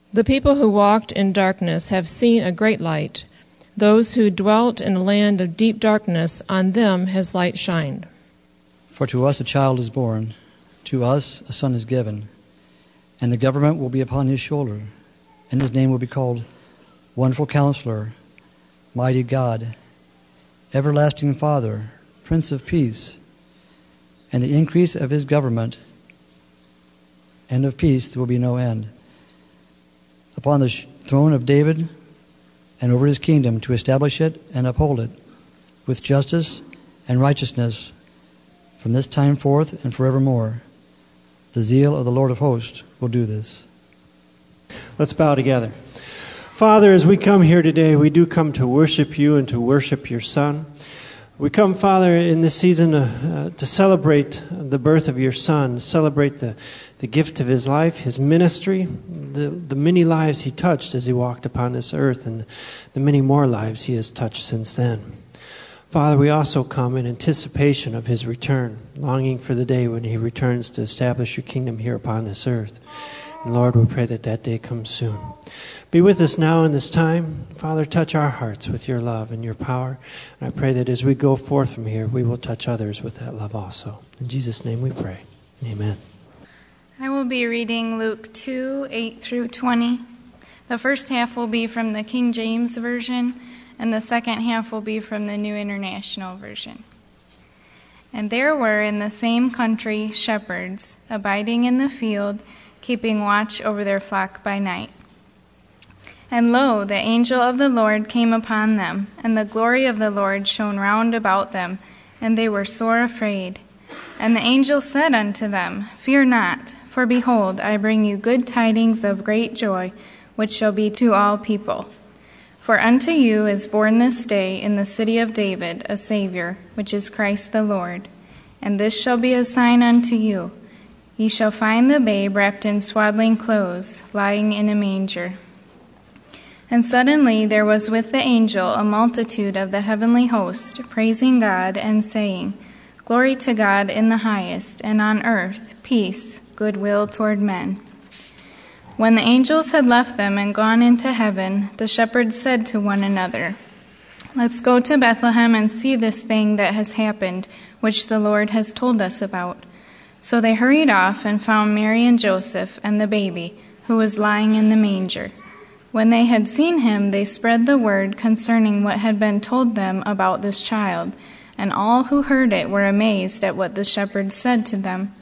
The people who walked in darkness have seen a great light. Those who dwelt in a land of deep darkness, on them has light shined. For to us a child is born, to us a son is given, and the government will be upon his shoulder, and his name will be called Wonderful Counselor, Mighty God, Everlasting Father, Prince of Peace. And the increase of his government and of peace there will be no end. Upon the throne of David and over his kingdom, to establish it and uphold it with justice and righteousness from this time forth and forevermore. The zeal of the Lord of hosts will do this. Let's bow together. Father, as we come here today, we do come to worship you and to worship your Son. We come, Father, in this season to celebrate the birth of your Son, celebrate the gift of his life, his ministry, the many lives he touched as he walked upon this earth, and the many more lives he has touched since then. Father, we also come in anticipation of his return, longing for the day when he returns to establish your kingdom here upon this earth. And Lord, we pray that that day comes soon. Be with us now in this time. Father, touch our hearts with your love and your power. And I pray that as we go forth from here, we will touch others with that love also. In Jesus' name we pray. Amen. I will be reading Luke 2, 8 through 20. The first half will be from the King James Version, and the second half will be from the New International Version. And there were in the same country shepherds, abiding in the field, keeping watch over their flock by night. And lo, the angel of the Lord came upon them, and the glory of the Lord shone round about them, and they were sore afraid. And the angel said unto them, Fear not, for behold, I bring you good tidings of great joy, which shall be to all people. For unto you is born this day in the city of David a Savior, which is Christ the Lord. And this shall be a sign unto you. Ye shall find the babe wrapped in swaddling clothes, lying in a manger. And suddenly there was with the angel a multitude of the heavenly host, praising God and saying, Glory to God in the highest, and on earth peace, goodwill toward men. When the angels had left them and gone into heaven, the shepherds said to one another, Let's go to Bethlehem and see this thing that has happened, which the Lord has told us about. So they hurried off and found Mary and Joseph and the baby, who was lying in the manger. When they had seen him, they spread the word concerning what had been told them about this child, and all who heard it were amazed at what the shepherds said to them.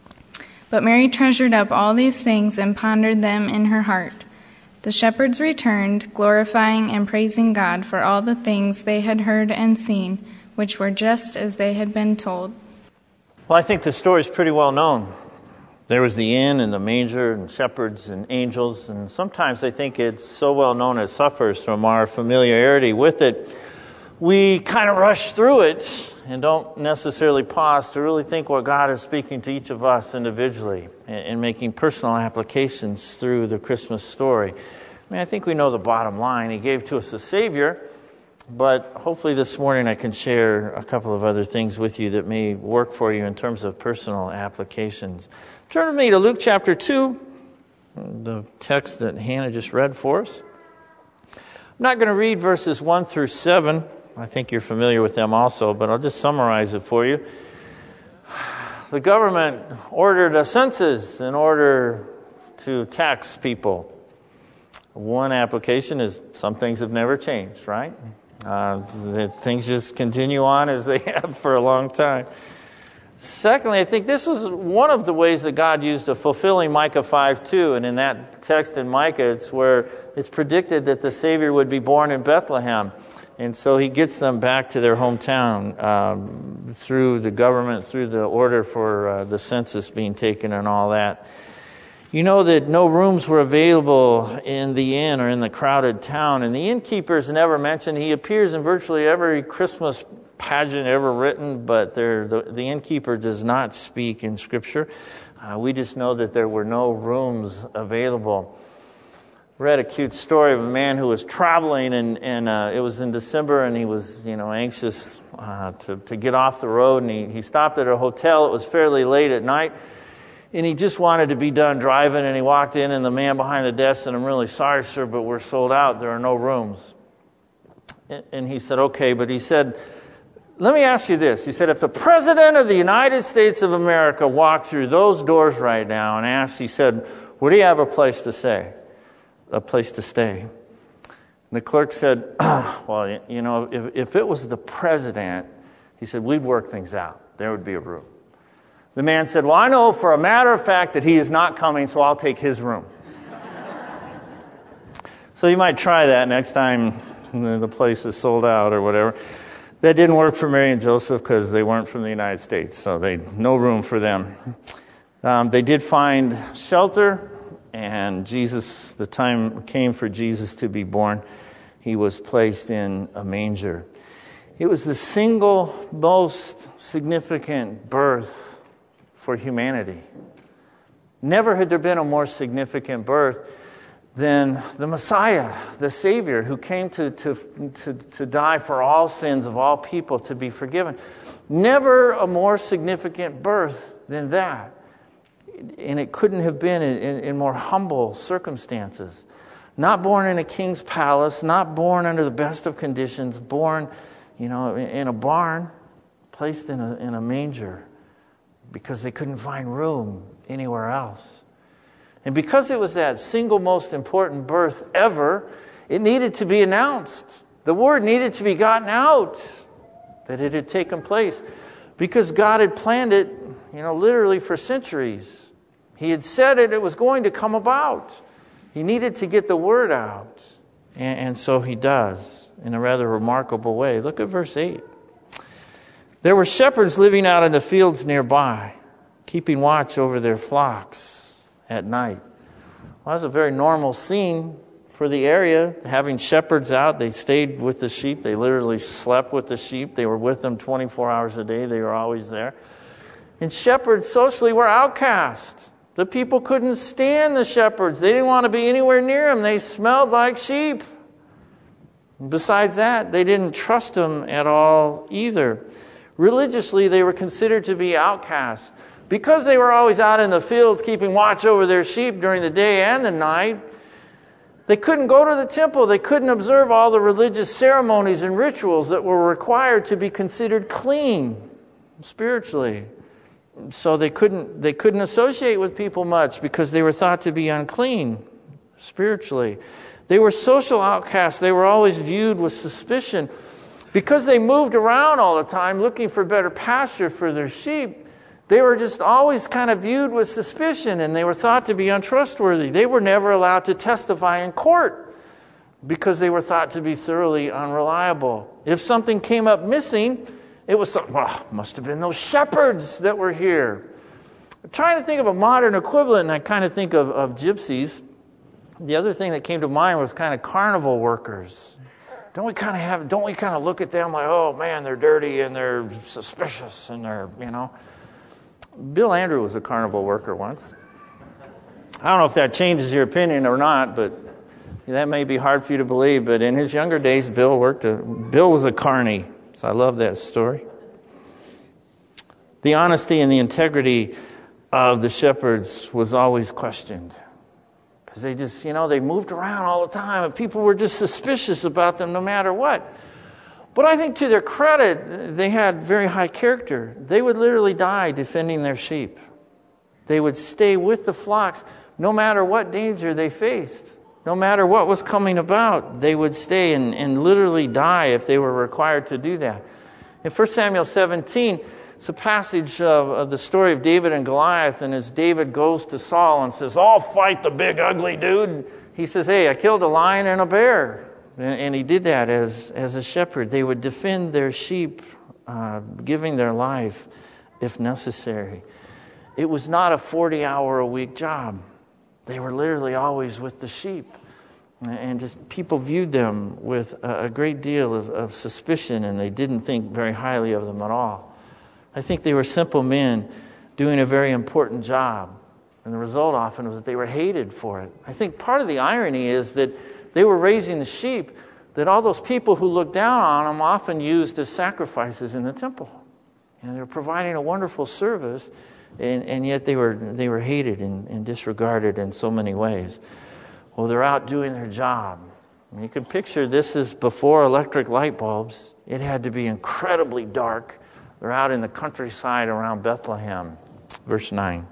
But Mary treasured up all these things and pondered them in her heart. The shepherds returned, glorifying and praising God for all the things they had heard and seen, which were just as they had been told. Well, I think the story is pretty well known. There was the inn and the manger and shepherds and angels, and sometimes I think it's so well known it suffers from our familiarity with it. We kind of rush through it and don't necessarily pause to really think what God is speaking to each of us individually and making personal applications through the Christmas story. I mean, I think we know the bottom line. He gave to us a Savior, but hopefully this morning I can share a couple of other things with you that may work for you in terms of personal applications. Turn with me to Luke chapter 2, the text that Hannah just read for us. I'm not going to read verses 1 through 7. I think you're familiar with them also, but I'll just summarize it for you. The government ordered a census in order to tax people. One application is some things have never changed, right? Things just continue on as they have for a long time. Secondly, I think this was one of the ways that God used of fulfilling Micah 5:2. And in that text in Micah, it's where it's predicted that the Savior would be born in Bethlehem. And so he gets them back to their hometown through the government, through the order for the census being taken and all that. You know that no rooms were available in the inn or in the crowded town. And the innkeeper is never mentioned. He appears in virtually every Christmas pageant ever written, but the innkeeper does not speak in Scripture. We just know that there were no rooms available. Read a cute story of a man who was traveling, and it was in December, and he was anxious to get off the road, and he stopped at a hotel. It was fairly late at night, And he just wanted to be done driving, and he walked in, and the man behind the desk said, "I'm really sorry, sir, but we're sold out. There are no rooms." And he said, "Okay," but he said, "Let me ask you this." He said, "If the President of the United States of America walked through those doors right now and asked," he said, "would he have a place to stay?" And the clerk said, "Well, you know, if it was the president," he said, "we'd work things out. There would be a room." The man said, "Well, I know for a matter of fact that he is not coming, so I'll take his room." So you might try that next time the place is sold out or whatever. That didn't work for Mary and Joseph because they weren't from the United States, so no room for them. They did find shelter, and the time came for Jesus to be born. He was placed in a manger. It was the single most significant birth for humanity. Never had there been a more significant birth than the Messiah, the Savior, who came to die for all sins of all people, to be forgiven. Never a more significant birth than that. And it couldn't have been in more humble circumstances. Not born in a king's palace, not born under the best of conditions, born, in a barn, placed in a manger, because they couldn't find room anywhere else. And because it was that single most important birth ever, it needed to be announced. The word needed to be gotten out that it had taken place, because God had planned it, literally for centuries. He had said it was going to come about. He needed to get the word out. And so he does, in a rather remarkable way. Look at verse 8. There were shepherds living out in the fields nearby, keeping watch over their flocks at night. Well, that's a very normal scene for the area, having shepherds out. They stayed with the sheep. They literally slept with the sheep. They were with them 24 hours a day. They were always there. And shepherds socially were outcast. The people couldn't stand the shepherds. They didn't want to be anywhere near them. They smelled like sheep. Besides that, they didn't trust them at all either. Religiously, they were considered to be outcasts. Because they were always out in the fields keeping watch over their sheep during the day and the night, they couldn't go to the temple. They couldn't observe all the religious ceremonies and rituals that were required to be considered clean spiritually. So they couldn't associate with people much because they were thought to be unclean spiritually. They were social outcasts. They were always viewed with suspicion. Because they moved around all the time looking for better pasture for their sheep, they were just always kind of viewed with suspicion, and they were thought to be untrustworthy. They were never allowed to testify in court because they were thought to be thoroughly unreliable. If something came up missing, it was thought, well, must have been those shepherds that were here. I'm trying to think of a modern equivalent, and I kind of think of gypsies. The other thing that came to mind was kind of carnival workers. Don't we kind of look at them like, oh man, they're dirty and they're suspicious and they're, Bill Andrew was a carnival worker once. I don't know if that changes your opinion or not, but that may be hard for you to believe. But in his younger days, Bill was a carny. So I love that story. The honesty and the integrity of the shepherds was always questioned. Because they just, they moved around all the time, and people were just suspicious about them no matter what. But I think to their credit, they had very high character. They would literally die defending their sheep. They would stay with the flocks no matter what danger they faced. No matter what was coming about, they would stay and literally die if they were required to do that. In 1 Samuel 17, it's a passage of the story of David and Goliath, and as David goes to Saul and says, I'll fight the big ugly dude, he says, hey, I killed a lion and a bear. And he did that as a shepherd. They would defend their sheep, giving their life if necessary. It was not a 40-hour-a-week job. They were literally always with the sheep. And just people viewed them with a great deal of suspicion, and they didn't think very highly of them at all. I think they were simple men doing a very important job. And the result often was that they were hated for it. I think part of the irony is that they were raising the sheep that all those people who looked down on them often used as sacrifices in the temple. They were providing a wonderful service, and yet they were hated and disregarded in so many ways. Well, they're out doing their job. And you can picture this is before electric light bulbs. It had to be incredibly dark. They're out in the countryside around Bethlehem. Verse 9.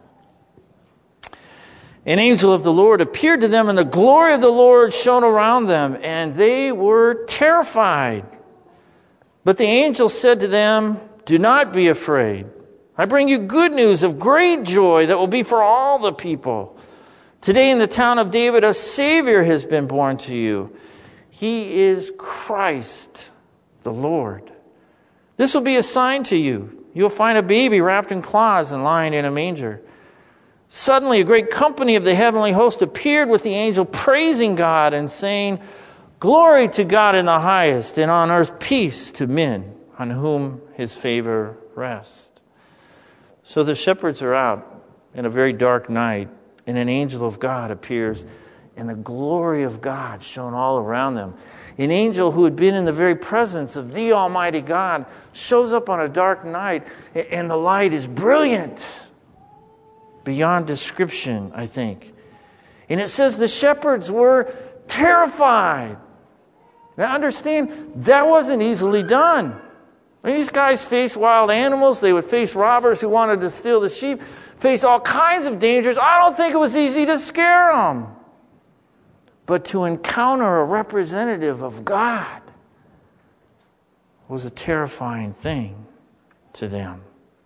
An angel of the Lord appeared to them, and the glory of the Lord shone around them, and they were terrified. But the angel said to them, "Do not be afraid. I bring you good news of great joy that will be for all the people. Today in the town of David, a Savior has been born to you. He is Christ the Lord. This will be a sign to you. You will find a baby wrapped in cloths and lying in a manger." Suddenly, a great company of the heavenly host appeared with the angel, praising God and saying, "Glory to God in the highest, and on earth peace to men on whom his favor rests." So the shepherds are out in a very dark night, and an angel of God appears, and the glory of God shone all around them. An angel who had been in the very presence of the Almighty God shows up on a dark night, and the light is brilliant beyond description, I think. And it says the shepherds were terrified. Now understand, that wasn't easily done. I mean, these guys faced wild animals. They would face robbers who wanted to steal the sheep, face all kinds of dangers. I don't think it was easy to scare them. But to encounter a representative of God was a terrifying thing to them.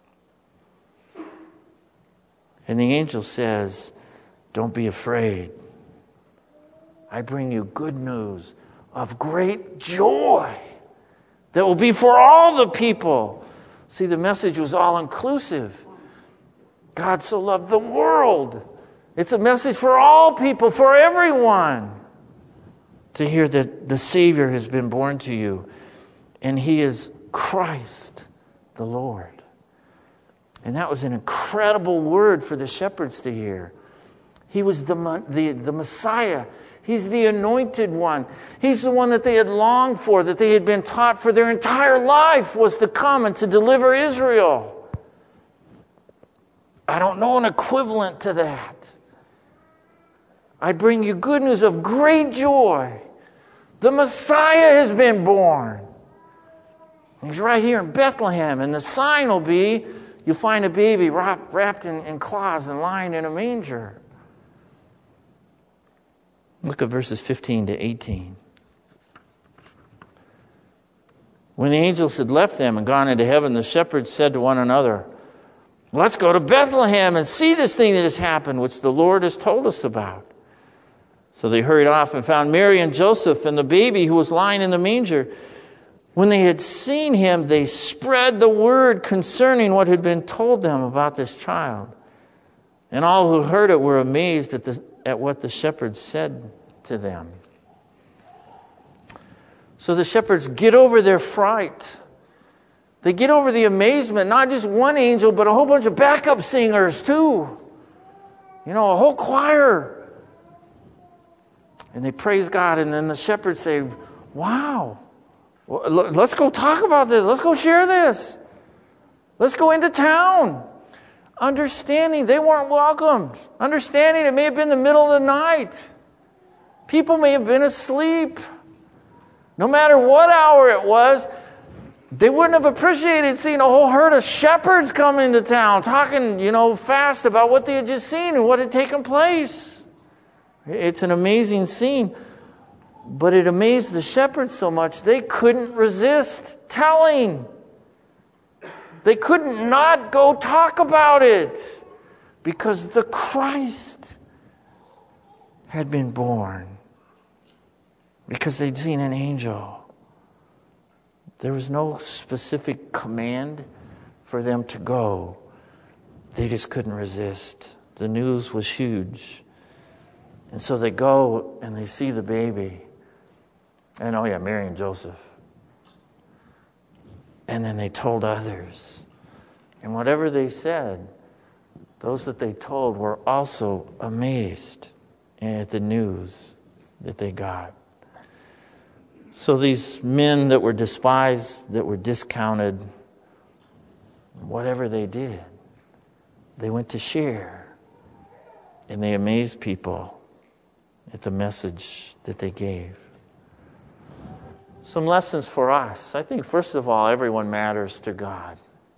And the angel says, "Don't be afraid. I bring you good news of great joy that will be for all the people." See, the message was all-inclusive. God so loved the world. It's a message for all people, for everyone, to hear that the Savior has been born to you, and He is Christ the Lord. And that was an incredible word for the shepherds to hear. He was the Messiah. He's the anointed one. He's the one that they had longed for, that they had been taught for their entire life was to come and to deliver Israel. I don't know an equivalent to that. I bring you good news of great joy. The Messiah has been born. He's right here in Bethlehem, and the sign will be, you'll find a baby wrapped in cloths and lying in a manger. Look at verses 15 to 18. When the angels had left them and gone into heaven, the shepherds said to one another, "Let's go to Bethlehem and see this thing that has happened, which the Lord has told us about." So they hurried off and found Mary and Joseph and the baby who was lying in the manger. When they had seen him, they spread the word concerning what had been told them about this child. And all who heard it were amazed at what the shepherds said to them. So the shepherds get over their fright. They get over the amazement, not just one angel, but a whole bunch of backup singers too. You know, a whole choir. And they praise God, and then the shepherds say, "Wow, well, let's go talk about this. Let's go share this. Let's go into town." Understanding they weren't welcomed. Understanding it may have been the middle of the night. People may have been asleep. No matter what hour it was, they wouldn't have appreciated seeing a whole herd of shepherds come into town, talking, fast about what they had just seen and what had taken place. It's an amazing scene. But it amazed the shepherds so much, they couldn't resist telling. They couldn't not go talk about it because the Christ had been born. Because they'd seen an angel. There was no specific command for them to go. They just couldn't resist. The news was huge. And so they go and they see the baby. And Mary and Joseph. And then they told others. And whatever they said, those that they told were also amazed at the news that they got. So these men that were despised, that were discounted, whatever they did, They went to share, and they amazed people at the message that they gave. Some lessons for us. I think, first of all, everyone matters to God.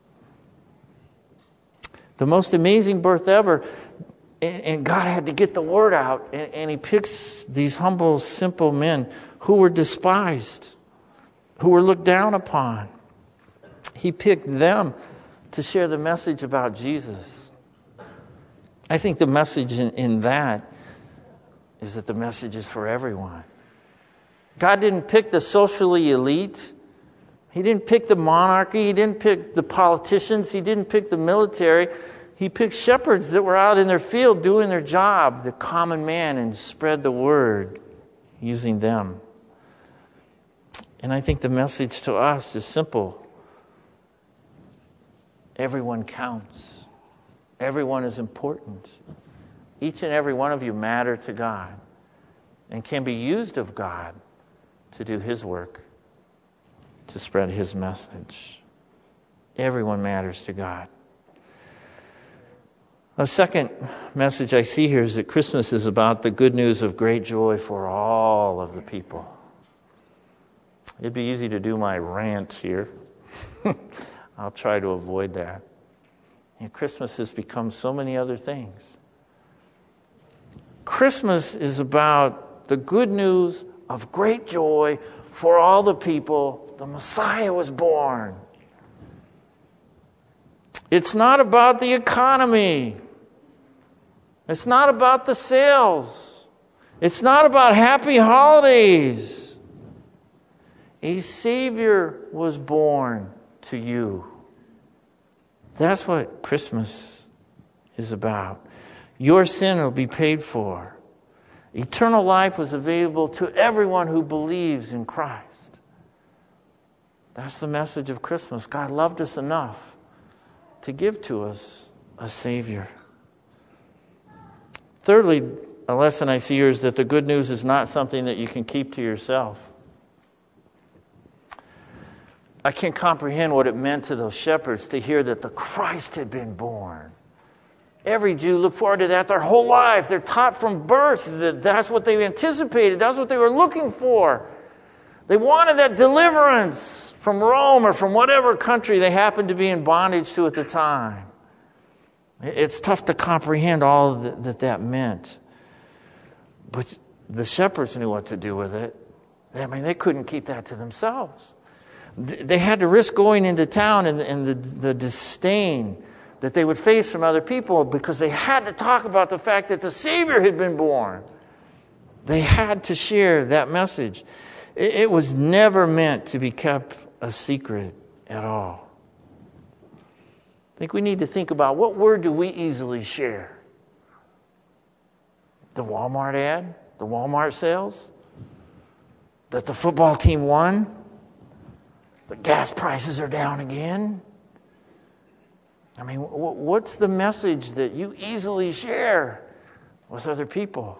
The most amazing birth ever, and God had to get the word out, and he picks these humble, simple men who were despised, who were looked down upon. He picked them to share the message about Jesus. I think the message in that is that the message is for everyone. God didn't pick the socially elite. He didn't pick the monarchy. He didn't pick the politicians. He didn't pick the military. He picked shepherds that were out in their field doing their job, the common man, and spread the word using them. And I think the message to us is simple. Everyone counts. Everyone is important. Each and every one of you matter to God and can be used of God to do His work, to spread His message. Everyone matters to God. A second message I see here is that Christmas is about the good news of great joy for all of the people. It'd be easy to do my rant here. I'll try to avoid that. And Christmas has become so many other things. Christmas is about the good news of great joy for all the people. The Messiah was born. It's not about the economy. It's not about the sales. It's not about happy holidays. A Savior was born to you. That's what Christmas is about. Your sin will be paid for. Eternal life was available to everyone who believes in Christ. That's the message of Christmas. God loved us enough to give to us a Savior. Thirdly, a lesson I see here is that the good news is not something that you can keep to yourself. I can't comprehend what it meant to those shepherds to hear that the Christ had been born. Every Jew looked forward to that their whole life. They're taught from birth that that's what they anticipated. That's what they were looking for. They wanted that deliverance from Rome or from whatever country they happened to be in bondage to at the time. It's tough to comprehend all that meant. But the shepherds knew what to do with it. I mean, they couldn't keep that to themselves. They had to risk going into town and the disdain that they would face from other people because they had to talk about the fact that the Savior had been born. They had to share that message. It was never meant to be kept a secret at all. I think we need to think about what word do we easily share? The Walmart ad? The Walmart sales? That the football team won? The gas prices are down again? I mean, what's the message that you easily share with other people?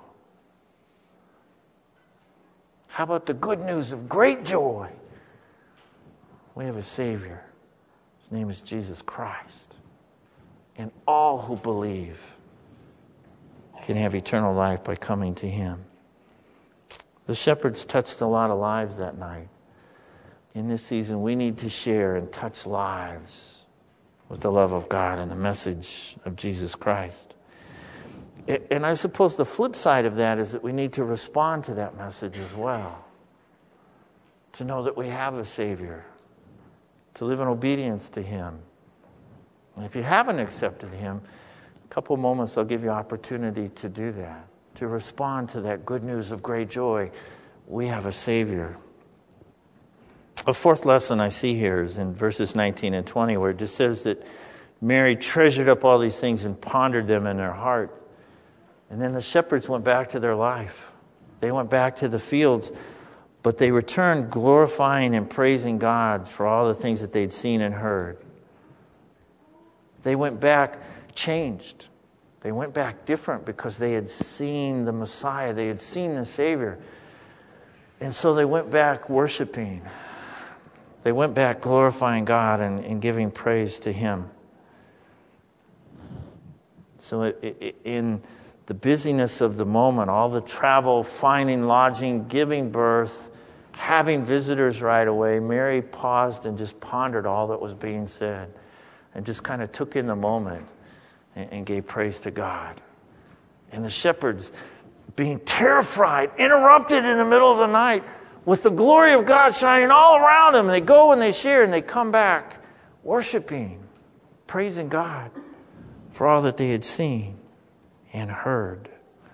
How about the good news of great joy? We have a Savior. His name is Jesus Christ. And all who believe can have eternal life by coming to Him. The shepherds touched a lot of lives that night. In this season, we need to share and touch lives with the love of God and the message of Jesus Christ. And I suppose the flip side of that is that we need to respond to that message as well. To know that we have a Savior. To live in obedience to Him. And if you haven't accepted Him, a couple moments I'll give you opportunity to do that. To respond to that good news of great joy. We have a Savior. A fourth lesson I see here is in verses 19 and 20 where it just says that Mary treasured up all these things and pondered them in her heart. And then the shepherds went back to their life. They went back to the fields, but they returned glorifying and praising God for all the things that they'd seen and heard. They went back changed. They went back different because they had seen the Messiah. They had seen the Savior. And so they went back worshiping. They went back glorifying God and giving praise to Him. So in the busyness of the moment, all the travel, finding lodging, giving birth, having visitors right away, Mary paused and just pondered all that was being said and just kind of took in the moment and gave praise to God. And the shepherds, being terrified, interrupted in the middle of the night with the glory of God shining all around them. And they go and they share and they come back worshiping, praising God for all that they had seen and heard.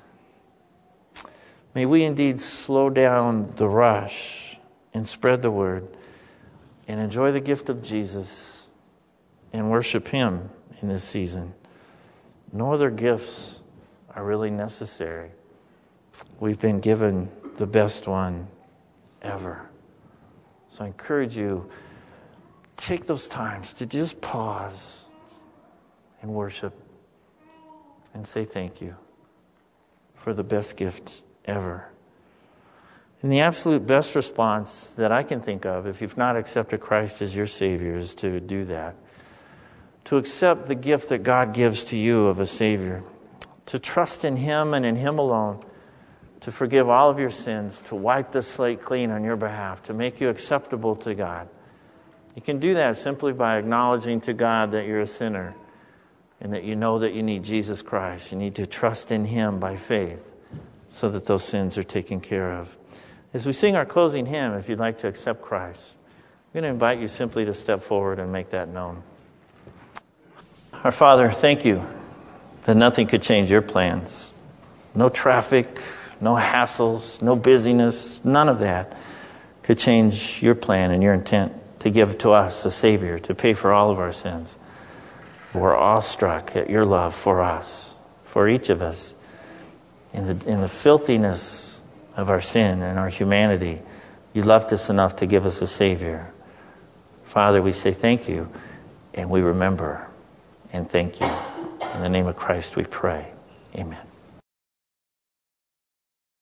May we indeed slow down the rush and spread the word and enjoy the gift of Jesus and worship Him in this season. No other gifts are really necessary. We've been given the best one ever. So I encourage you, take those times to just pause and worship and say thank you for the best gift ever. And the absolute best response that I can think of, if you've not accepted Christ as your Savior, is to do that. To accept the gift that God gives to you of a Savior. To trust in Him and in Him alone. To forgive all of your sins. To wipe the slate clean on your behalf. To make you acceptable to God. You can do that simply by acknowledging to God that you're a sinner. And that you know that you need Jesus Christ. You need to trust in Him by faith. So that those sins are taken care of. As we sing our closing hymn, if you'd like to accept Christ, I'm going to invite you simply to step forward and make that known. Our Father, thank you that nothing could change your plans. No traffic, no hassles, no busyness, none of that could change your plan and your intent to give to us a Savior, to pay for all of our sins. We're awestruck at your love for us, for each of us. In the filthiness of our sin and our humanity, you loved us enough to give us a Savior. Father, we say thank you, and we remember and thank you. In the name of Christ we pray. Amen.